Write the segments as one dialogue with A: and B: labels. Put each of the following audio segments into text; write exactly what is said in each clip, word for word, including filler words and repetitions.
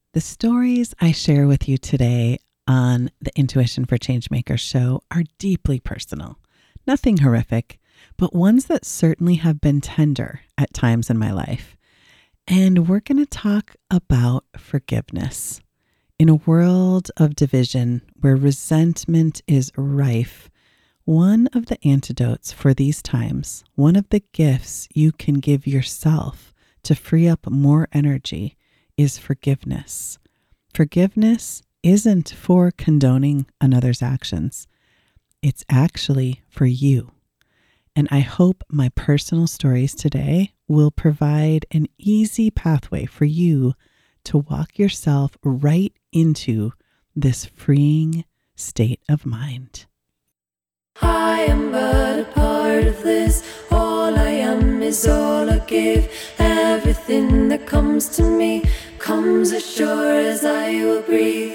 A: The stories I share with you today on the Intuition for Changemakers show are deeply personal. Nothing horrific, but ones that certainly have been tender at times in my life. And we're going to talk about forgiveness. In a world of division where resentment is rife, one of the antidotes for these times, one of the gifts you can give yourself to free up more energy is forgiveness. Forgiveness isn't for condoning another's actions. It's actually for you. And I hope my personal stories today will provide an easy pathway for you to walk yourself right into this freeing state of mind.
B: I am but a part of this. All I am is all I give. Everything that comes to me comes as sure as I will breathe.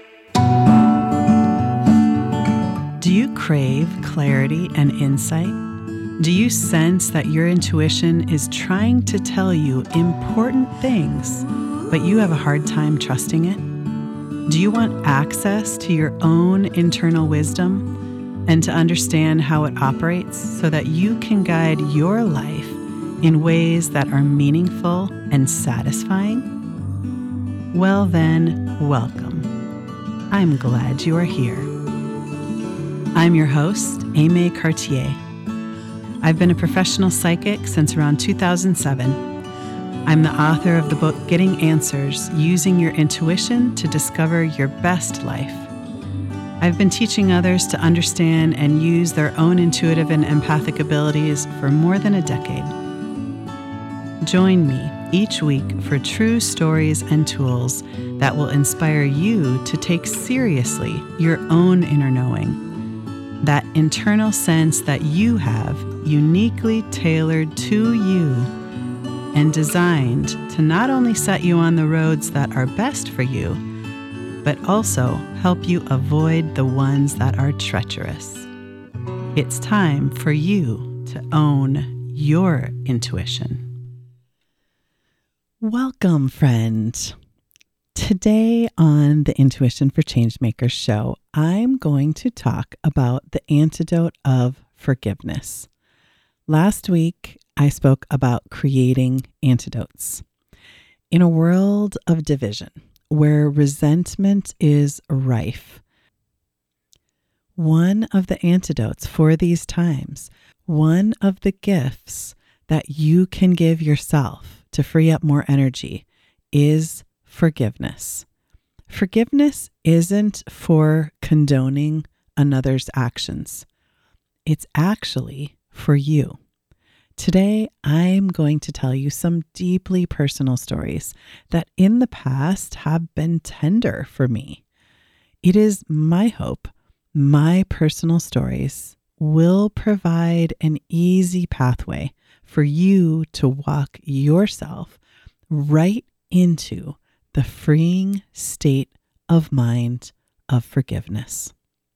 A: Do you crave clarity and insight? Do you sense that your intuition is trying to tell you important things, but you have a hard time trusting it? Do you want access to your own internal wisdom and to understand how it operates so that you can guide your life in ways that are meaningful and satisfying? Well then, welcome. I'm glad you are here. I'm your host, Aimee Cartier. I've been a professional psychic since around two thousand seven. I'm the author of the book Getting Answers, Using Your Intuition to Discover Your Best Life. I've been teaching others to understand and use their own intuitive and empathic abilities for more than a decade. Join me each week for true stories and tools that will inspire you to take seriously your own inner knowing. That internal sense that you have uniquely tailored to you and designed to not only set you on the roads that are best for you, but also help you avoid the ones that are treacherous. It's time for you to own your intuition. Welcome, friend. Today on the Intuition for Changemakers show, I'm going to talk about the antidote of forgiveness. Last week, I spoke about creating antidotes. In a world of division, where resentment is rife, one of the antidotes for these times, one of the gifts that you can give yourself to free up more energy is forgiveness. Forgiveness isn't for condoning another's actions. It's actually for you. Today, I'm going to tell you some deeply personal stories that in the past have been tender for me. It is my hope my personal stories will provide an easy pathway for you to walk yourself right into the freeing state of mind of forgiveness.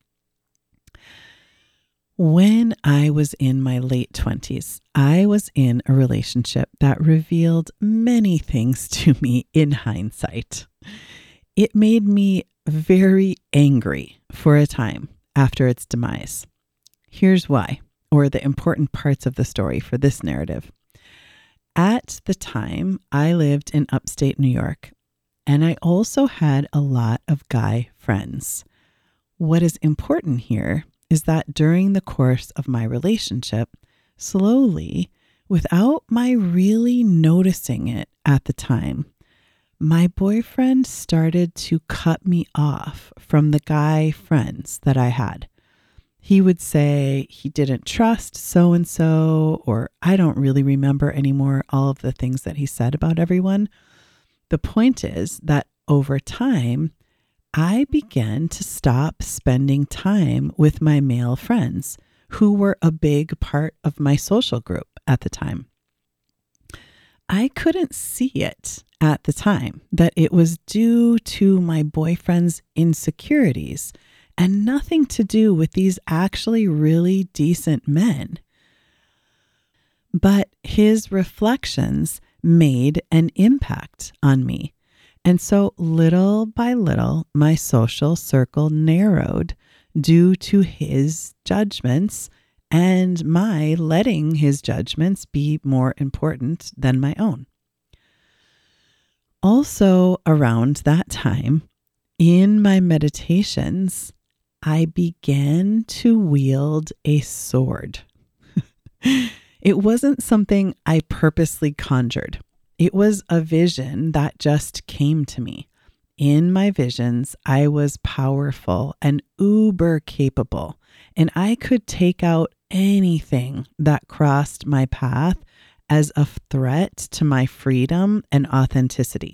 A: When I was in my late twenties, I was in a relationship that revealed many things to me in hindsight. It made me very angry for a time after its demise. Here's why, or the important parts of the story for this narrative. At the time, I lived in upstate New York, and I also had a lot of guy friends. What is important here is that during the course of my relationship, slowly, without my really noticing it at the time, my boyfriend started to cut me off from the guy friends that I had. He would say he didn't trust so-and-so, or I don't really remember anymore all of the things that he said about everyone. The point is that over time, I began to stop spending time with my male friends who were a big part of my social group at the time. I couldn't see it at the time that it was due to my boyfriend's insecurities and nothing to do with these actually really decent men. But his reflections made an impact on me. And so little by little, my social circle narrowed due to his judgments and my letting his judgments be more important than my own. Also, around that time, in my meditations, I began to wield a sword. It wasn't something I purposely conjured. It was a vision that just came to me. In my visions, I was powerful and uber capable, and I could take out anything that crossed my path as a threat to my freedom and authenticity.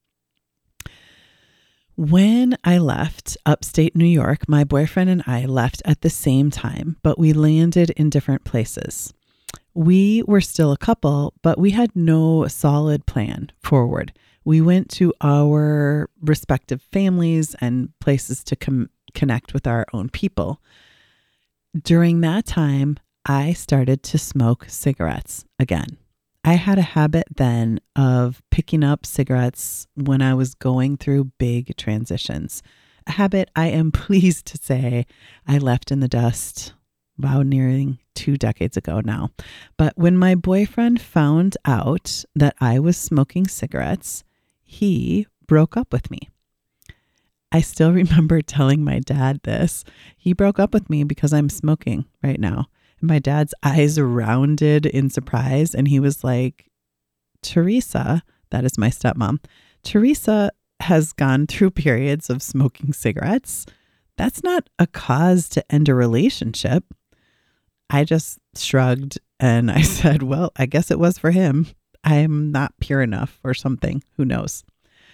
A: When I left upstate New York, my boyfriend and I left at the same time, but we landed in different places. We were still a couple, but we had no solid plan forward. We went to our respective families and places to com- connect with our own people. During that time, I started to smoke cigarettes again. I had a habit then of picking up cigarettes when I was going through big transitions, a habit I am pleased to say I left in the dust, wow, nearing two decades ago now. But when my boyfriend found out that I was smoking cigarettes, he broke up with me. I still remember telling my dad this. He broke up with me because I'm smoking right now. And my dad's eyes rounded in surprise. And he was like, Teresa, that is my stepmom, Teresa has gone through periods of smoking cigarettes. That's not a cause to end a relationship. I just shrugged and I said, well, I guess it was for him. I'm not pure enough or something. Who knows?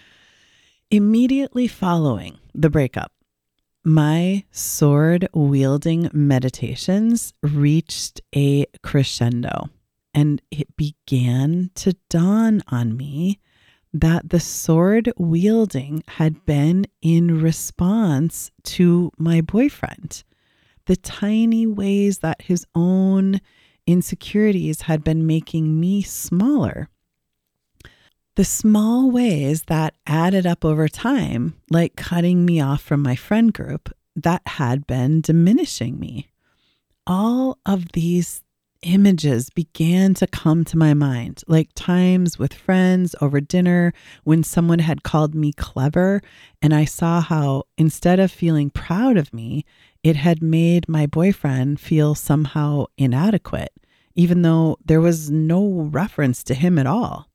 A: Immediately following the breakup, my sword-wielding meditations reached a crescendo, and it began to dawn on me that the sword-wielding had been in response to my boyfriend. The tiny ways that his own insecurities had been making me smaller. The small ways that added up over time, like cutting me off from my friend group, that had been diminishing me. All of these images began to come to my mind, like times with friends over dinner when someone had called me clever, and I saw how instead of feeling proud of me, it had made my boyfriend feel somehow inadequate, even though there was no reference to him at all.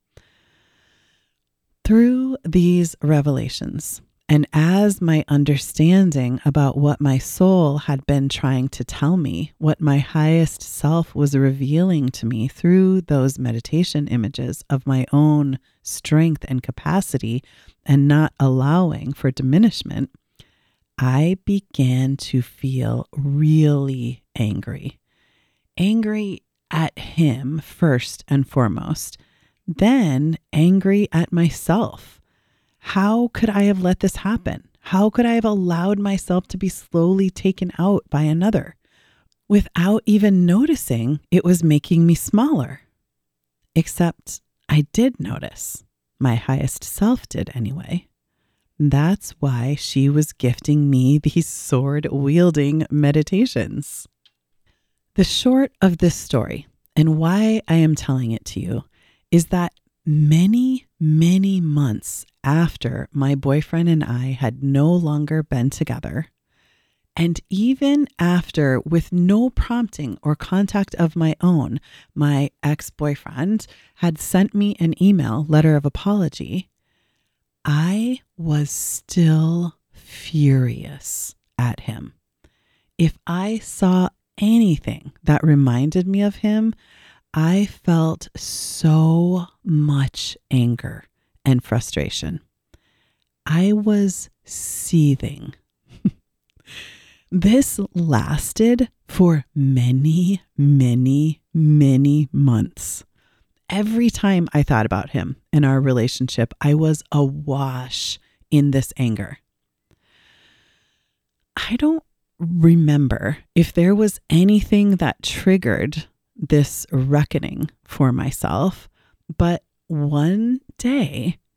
A: Through these revelations, and as my understanding about what my soul had been trying to tell me, what my highest self was revealing to me through those meditation images of my own strength and capacity and not allowing for diminishment, I began to feel really angry. Angry at him first and foremost, then angry at myself. How could I have let this happen? How could I have allowed myself to be slowly taken out by another without even noticing it was making me smaller? Except I did notice. My highest self did anyway. That's why she was gifting me these sword-wielding meditations. The short of this story, and why I am telling it to you, is that many, many months after my boyfriend and I had no longer been together, and even after, with no prompting or contact of my own, my ex-boyfriend had sent me an email letter of apology, I was still furious at him. If I saw anything that reminded me of him, I felt so much anger and frustration. I was seething. This lasted for many, many, many months. Every time I thought about him and our relationship, I was awash in this anger. I don't remember if there was anything that triggered this reckoning for myself, but one day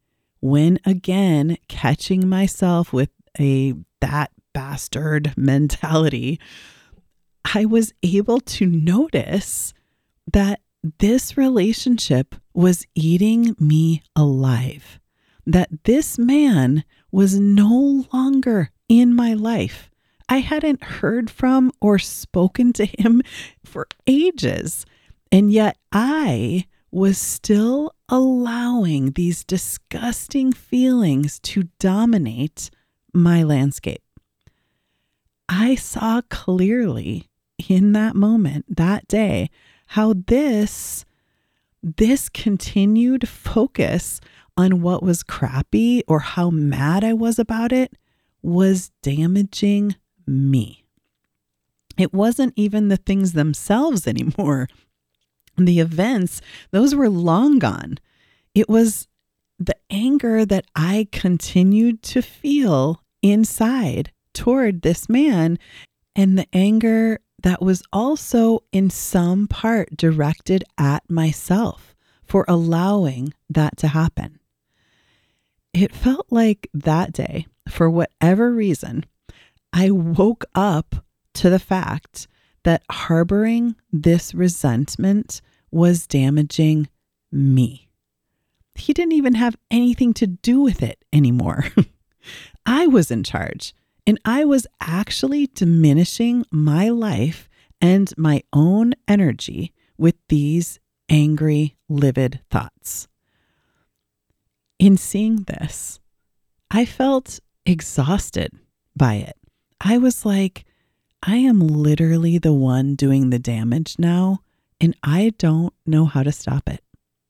A: when again catching myself with a that bastard mentality, I was able to notice that this relationship was eating me alive, that this man was no longer in my life. I hadn't heard from or spoken to him for ages, and yet I was still allowing these disgusting feelings to dominate my landscape. I saw clearly in that moment, that day, how this, this continued focus on what was crappy or how mad I was about it was damaging me. It wasn't even the things themselves anymore. The events, those were long gone. It was the anger that I continued to feel inside toward this man, and the anger that was also in some part directed at myself for allowing that to happen. It felt like that day, for whatever reason, I woke up to the fact that harboring this resentment was damaging me. He didn't even have anything to do with it anymore. I was in charge, and I was actually diminishing my life and my own energy with these angry, livid thoughts. In seeing this, I felt exhausted by it. I was like, I am literally the one doing the damage now, and I don't know how to stop it.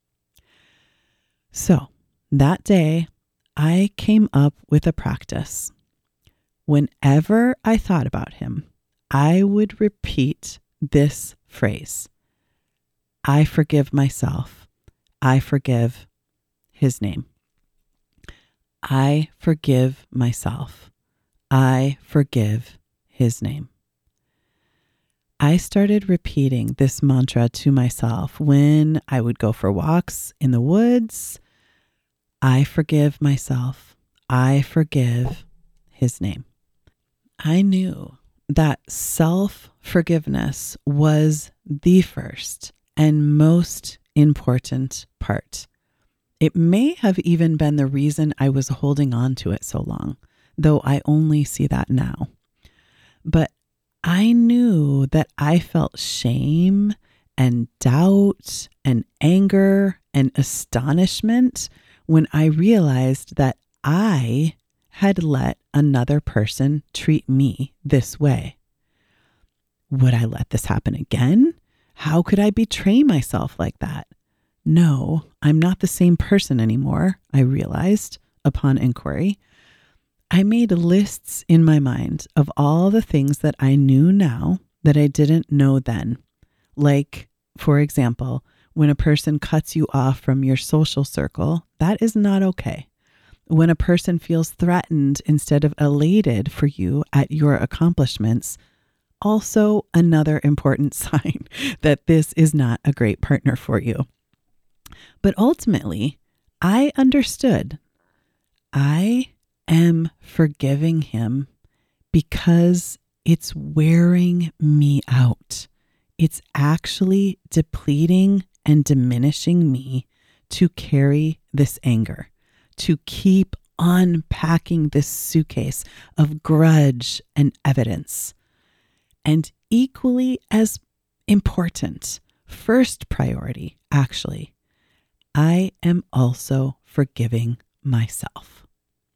A: So that day, I came up with a practice. Whenever I thought about him, I would repeat this phrase: I forgive myself. I forgive his name. I forgive myself. I forgive his name. I started repeating this mantra to myself when I would go for walks in the woods. I forgive myself. I forgive his name. I knew that self-forgiveness was the first and most important part. It may have even been the reason I was holding on to it so long, though I only see that now. But I knew that I felt shame and doubt and anger and astonishment when I realized that I had let another person treat me this way. Would I let this happen again? How could I betray myself like that? No, I'm not the same person anymore, I realized upon inquiry. I made lists in my mind of all the things that I knew now that I didn't know then. Like, for example, when a person cuts you off from your social circle, that is not okay. When a person feels threatened instead of elated for you at your accomplishments, also another important sign that this is not a great partner for you. But ultimately, I understood I am forgiving him because it's wearing me out. It's actually depleting and diminishing me to carry this anger, to keep unpacking this suitcase of grudge and evidence. And equally as important, first priority, actually, I am also forgiving myself.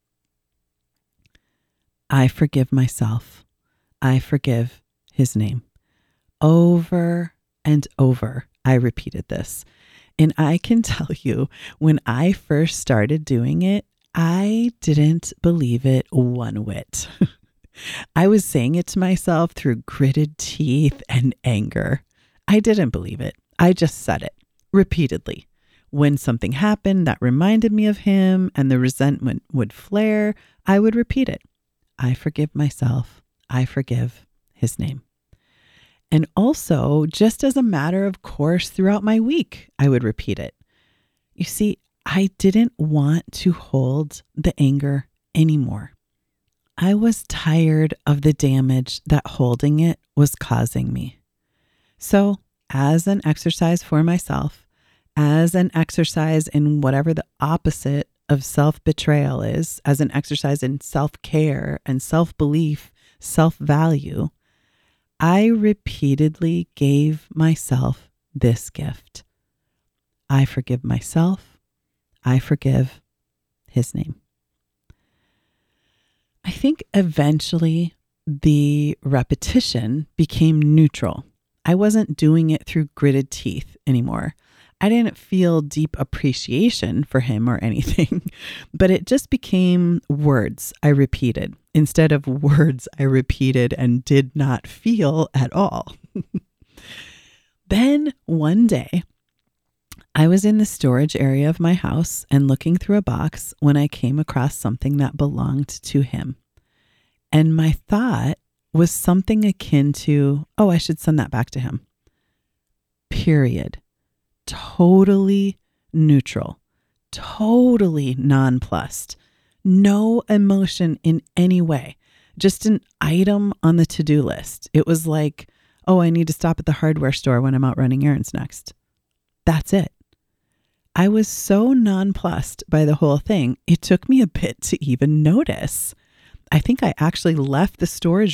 A: I forgive myself. I forgive his name. Over and over, I repeated this. And I can tell you, when I first started doing it, I didn't believe it one whit. I was saying it to myself through gritted teeth and anger. I didn't believe it. I just said it repeatedly. When something happened that reminded me of him and the resentment would flare, I would repeat it. I forgive myself. I forgive his name. And also, just as a matter of course, throughout my week, I would repeat it. You see, I didn't want to hold the anger anymore. I was tired of the damage that holding it was causing me. So, as an exercise for myself, as an exercise in whatever the opposite of self-betrayal is, as an exercise in self-care and self-belief, self-value, I repeatedly gave myself this gift. I forgive myself. I forgive his name. I think eventually the repetition became neutral. I wasn't doing it through gritted teeth anymore. I didn't feel deep appreciation for him or anything, but it just became words I repeated instead of words I repeated and did not feel at all. Then one day, I was in the storage area of my house and looking through a box when I came across something that belonged to him. And my thought was something akin to, oh, I should send that back to him. Period. Totally neutral, totally nonplussed, no emotion in any way, just an item on the to-do list. It was like, oh, I need to stop at the hardware store when I'm out running errands next. That's it. I was so nonplussed by the whole thing, it took me a bit to even notice. I think I actually left the storage